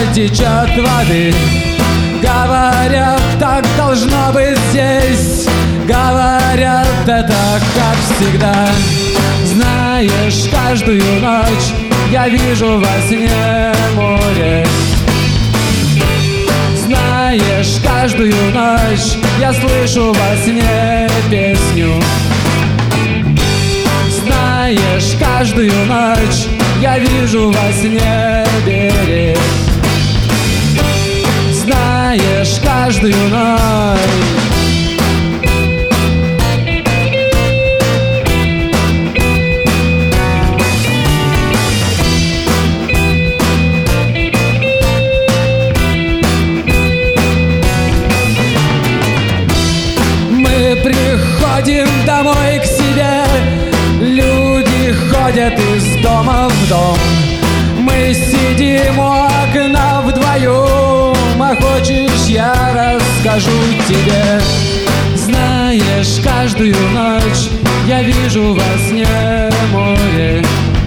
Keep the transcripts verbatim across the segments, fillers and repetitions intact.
течет воды. Говорят, так должно быть здесь. Говорят, это как всегда. Знаешь, каждую ночь я вижу во сне море. Знаешь, каждую ночь я слышу во сне песню. Знаешь, каждую ночь я вижу во сне берег. Знаешь, каждую ночь. Мы приходим домой к себе, люди ходят из дома в дом. Мы сидим у окна вдвоем, а хочешь, я расскажу тебе. Знаешь, каждую ночь я вижу во сне море.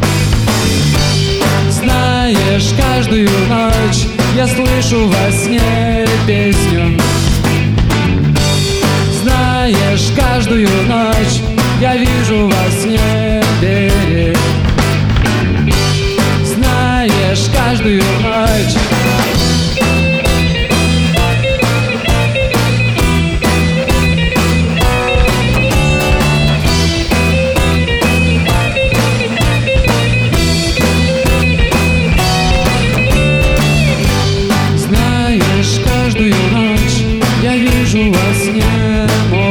Знаешь, каждую ночь я слышу во сне песню. Знаешь, каждую ночь я вижу во сне берег. Знаешь, каждую ночь. Знаешь, каждую ночь я вижу во сне море.